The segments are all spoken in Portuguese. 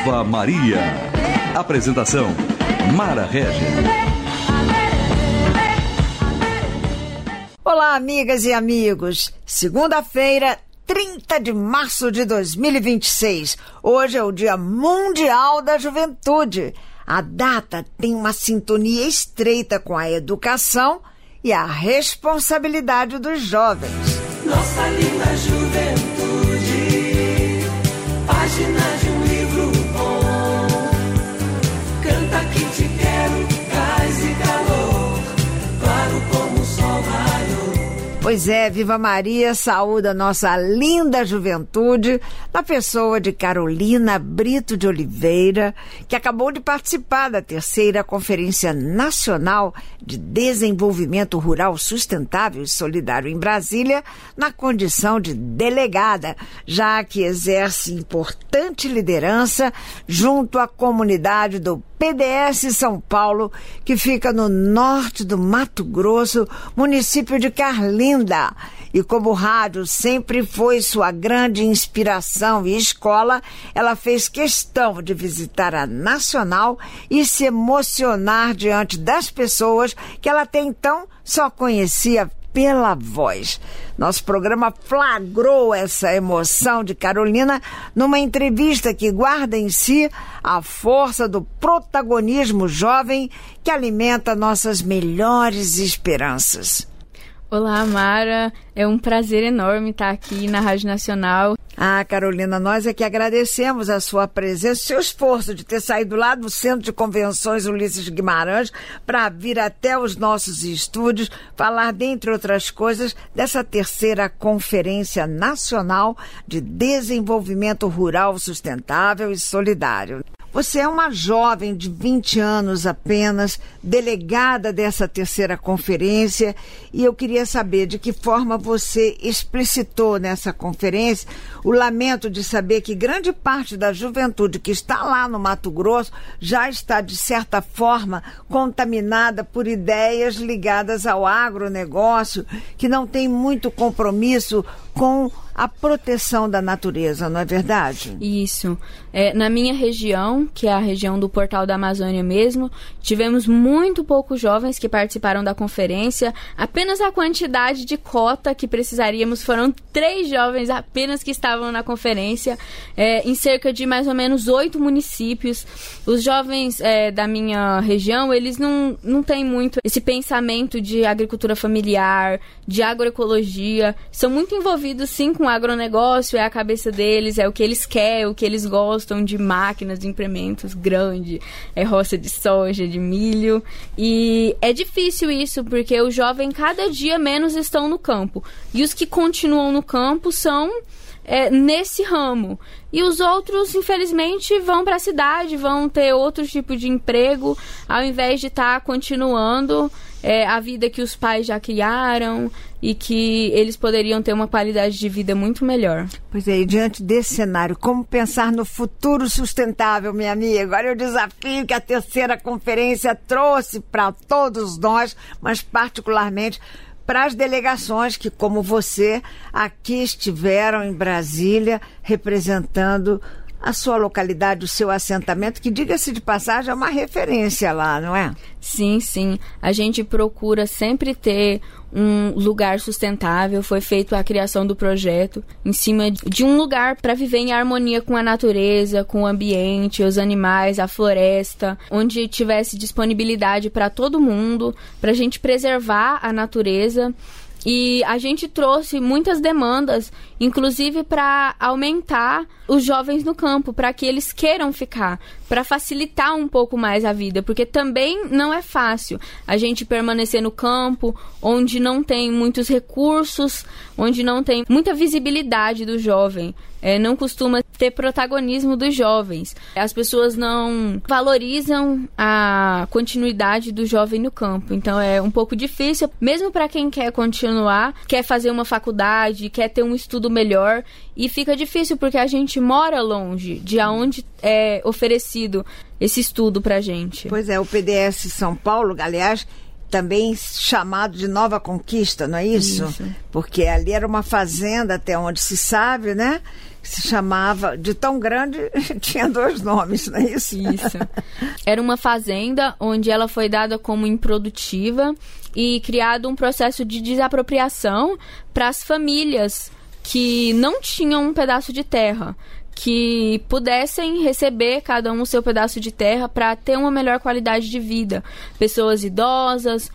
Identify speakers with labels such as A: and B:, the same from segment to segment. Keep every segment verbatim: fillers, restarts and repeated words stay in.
A: Viva Maria. Apresentação: Mara Régia.
B: Olá, amigas e amigos. Segunda-feira, trinta de março de dois mil e vinte e seis. Hoje é o Dia Mundial da Juventude. A data tem uma sintonia estreita com a educação e a responsabilidade dos jovens.
C: Nossa linda juventude, página de um livro bom. Canta que te quero, gás e calor, claro como o sol raiou.
B: Pois é, Viva Maria saúda nossa linda juventude na pessoa de Carolina Brito de Oliveira, que acabou de participar da terceira Conferência Nacional de Desenvolvimento Rural Sustentável e Solidário em Brasília, na condição de delegada, já que exerce importante liderança junto à comunidade do P D S São Paulo, que fica no norte do Mato Grosso, município de Carlinda. E como o rádio sempre foi sua grande inspiração e escola, ela fez questão de visitar a Nacional e se emocionar diante das pessoas que ela até então só conhecia pela voz. Nosso programa flagrou essa emoção de Carolina numa entrevista que guarda em si a força do protagonismo jovem que alimenta nossas melhores esperanças.
D: Olá, Mara. É um prazer enorme estar aqui na Rádio Nacional.
B: Ah, Carolina, nós é que agradecemos a sua presença, o seu esforço de ter saído lá do Centro de Convenções Ulisses Guimarães para vir até os nossos estúdios falar, dentre outras coisas, dessa terceira Conferência Nacional de Desenvolvimento Rural Sustentável e Solidário. Você é uma jovem de vinte anos apenas, delegada dessa terceira conferência, e eu queria saber de que forma você explicitou nessa conferência o lamento de saber que grande parte da juventude que está lá no Mato Grosso já está, de certa forma, contaminada por ideias ligadas ao agronegócio, que não tem muito compromisso com a proteção da natureza, não é verdade?
D: Isso. É, na minha região, que é a região do Portal da Amazônia mesmo, tivemos muito poucos jovens que participaram da conferência. Apenas a quantidade de cota que precisaríamos foram três jovens apenas que estavam na conferência, é, em cerca de mais ou menos oito municípios. Os jovens é, da minha região, eles não, não têm muito esse pensamento de agricultura familiar, de agroecologia. São muito envolvidos, sim, com o agronegócio, é a cabeça deles, é o que eles querem, o que eles gostam de máquinas, de implementos grandes, é roça de soja, de milho. E é difícil isso, porque os jovens cada dia menos estão no campo. E os que continuam no campo são é, nesse ramo. E os outros, infelizmente, vão para a cidade, vão ter outro tipo de emprego, ao invés de estar continuando é, a vida que os pais já criaram e que eles poderiam ter uma qualidade de vida muito melhor.
B: Pois é, e diante desse cenário, como pensar no futuro sustentável, minha amiga? Olha o desafio que a terceira conferência trouxe para todos nós, mas particularmente para as delegações que, como você, aqui estiveram em Brasília, representando a sua localidade, o seu assentamento, que, diga-se de passagem, é uma referência lá, não é?
D: Sim, sim. A gente procura sempre ter um lugar sustentável. Foi feita a criação do projeto em cima de um lugar para viver em harmonia com a natureza, com o ambiente, os animais, a floresta, onde tivesse disponibilidade para todo mundo, para a gente preservar a natureza. E a gente trouxe muitas demandas, inclusive para aumentar os jovens no campo, para que eles queiram ficar, para facilitar um pouco mais a vida, porque também não é fácil a gente permanecer no campo, onde não tem muitos recursos, onde não tem muita visibilidade do jovem. É, não costuma ter protagonismo dos jovens. As pessoas não valorizam a continuidade do jovem no campo. Então é um pouco difícil, mesmo para quem quer continuar, quer fazer uma faculdade, quer ter um estudo melhor. E fica difícil porque a gente mora longe de onde é oferecido esse estudo pra gente.
B: Pois é, o P D S São Paulo, aliás, também chamado de Nova Conquista, não é isso?
D: Isso.
B: Porque ali era uma fazenda, até onde se sabe, né? Se chamava, de tão grande, tinha dois nomes, não é isso?
D: Isso. Era uma fazenda onde ela foi dada como improdutiva e criado um processo de desapropriação para as famílias que não tinham um pedaço de terra, que pudessem receber cada um o seu pedaço de terra para ter uma melhor qualidade de vida. Pessoas idosas,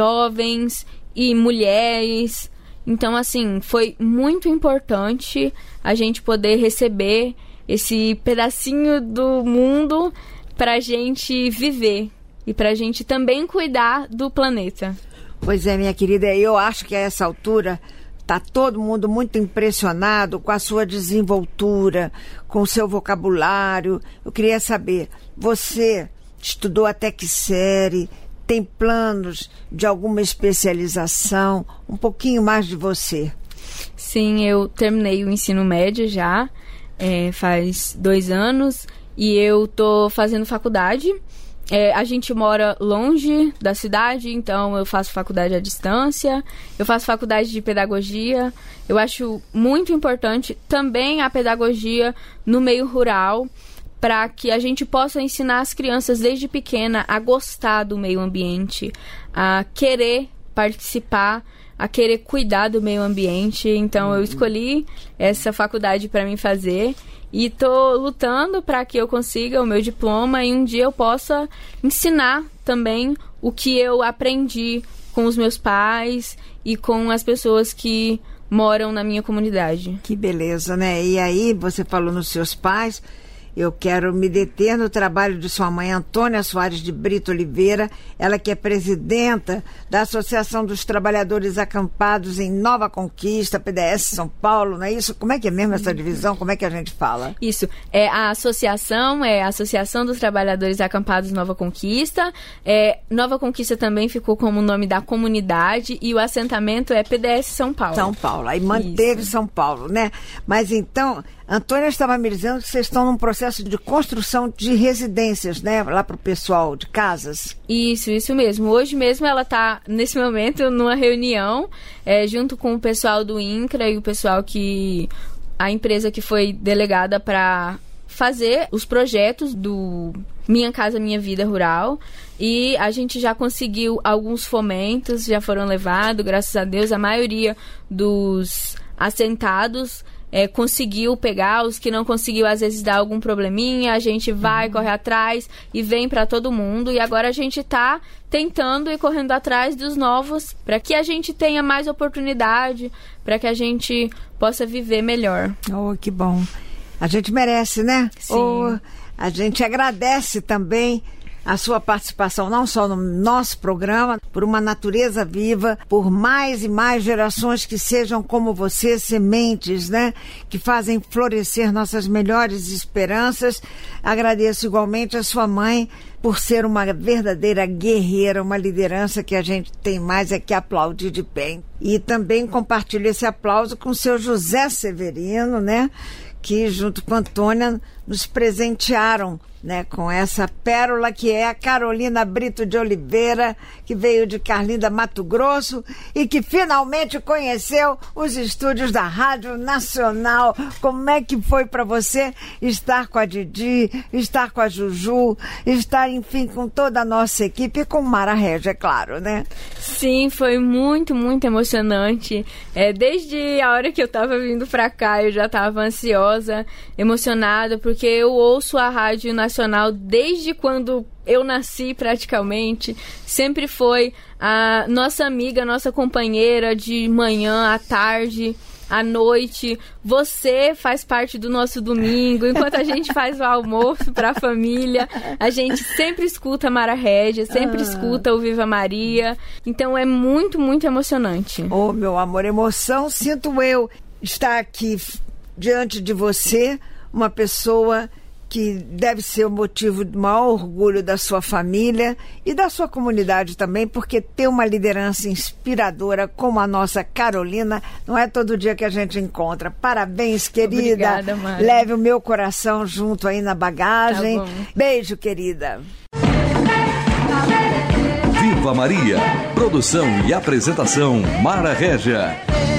D: jovens e mulheres. Então, assim, foi muito importante a gente poder receber esse pedacinho do mundo pra gente viver e pra gente também cuidar do planeta.
B: Pois é, minha querida, eu acho que a essa altura está todo mundo muito impressionado com a sua desenvoltura, com o seu vocabulário. Eu queria saber, você estudou até que série? Tem planos de alguma especialização? Um pouquinho mais de você.
D: Sim, eu terminei o ensino médio já, é, faz dois anos, e eu tô fazendo faculdade. É, a gente mora longe da cidade, então eu faço faculdade à distância, eu faço faculdade de pedagogia. Eu acho muito importante também a pedagogia no meio rural, para que a gente possa ensinar as crianças desde pequena a gostar do meio ambiente, a querer participar, a querer cuidar do meio ambiente. Então eu escolhi essa faculdade para mim fazer e estou lutando para que eu consiga o meu diploma e um dia eu possa ensinar também o que eu aprendi com os meus pais e com as pessoas que moram na minha comunidade.
B: Que beleza, né? E aí, você falou nos seus pais. Eu quero me deter no trabalho de sua mãe, Antônia Soares de Brito Oliveira, ela que é presidenta da Associação dos Trabalhadores Acampados em Nova Conquista, P D S São Paulo, não é isso? Como é que é mesmo essa divisão? Como é que a gente fala?
D: Isso, é a associação, é a Associação dos Trabalhadores Acampados Nova Conquista. É, Nova Conquista também ficou como nome da comunidade e o assentamento é P D S São Paulo.
B: São Paulo, aí manteve
D: Isso.
B: São Paulo, né? Mas então, Antônia estava me dizendo que vocês estão num processo de construção de residências, né? Lá para o pessoal de casas.
D: Isso, isso mesmo. Hoje mesmo ela está, nesse momento, numa reunião, é, junto com o pessoal do INCRA e o pessoal que... a empresa que foi delegada para fazer os projetos do Minha Casa Minha Vida Rural. E a gente já conseguiu alguns fomentos, já foram levados, graças a Deus. A maioria dos assentados É, conseguiu pegar, os que não conseguiu às vezes dá algum probleminha, a gente vai, uhum. corre atrás e vem para todo mundo, e agora a gente tá tentando e correndo atrás dos novos para que a gente tenha mais oportunidade, para que a gente possa viver melhor.
B: Oh, que bom. A gente merece, né?
D: Sim.
B: Oh, a gente agradece também a sua participação, não só no nosso programa, por uma natureza viva, por mais e mais gerações que sejam como você, sementes, né? Que fazem florescer nossas melhores esperanças. Agradeço igualmente a sua mãe por ser uma verdadeira guerreira, uma liderança que a gente tem mais é que aplaudir de pé. E também compartilho esse aplauso com o seu José Severino, né? Que junto com a Antônia nos presentearam, né, com essa pérola que é a Carolina Brito de Oliveira, que veio de Carlinda, Mato Grosso, e que finalmente conheceu os estúdios da Rádio Nacional. Como é que foi para você estar com a Didi, estar com a Juju, estar, enfim, com toda a nossa equipe e com Mara Régia, é claro, né?
D: Sim, foi muito, muito emocionante. É, desde a hora que eu estava vindo para cá, eu já estava ansiosa, emocionada, porque eu ouço a Rádio Nacional desde quando eu nasci praticamente. Sempre foi a nossa amiga, nossa companheira de manhã, à tarde, à noite. Você faz parte do nosso domingo, enquanto a gente faz o almoço para a família. A gente sempre escuta a Mara Régia, sempre ah. escuta o Viva Maria. Então é muito, muito emocionante.
B: Oh, meu amor, emoção sinto eu estar aqui diante de você, uma pessoa que deve ser o motivo de maior orgulho da sua família e da sua comunidade também, porque ter uma liderança inspiradora como a nossa Carolina não é todo dia que a gente encontra. Parabéns, querida.
D: Obrigada, Mari.
B: Leve o meu coração junto aí na bagagem.
D: Tá bom.
B: Beijo, querida.
A: Viva Viva Maria. Produção e apresentação Mara Régia.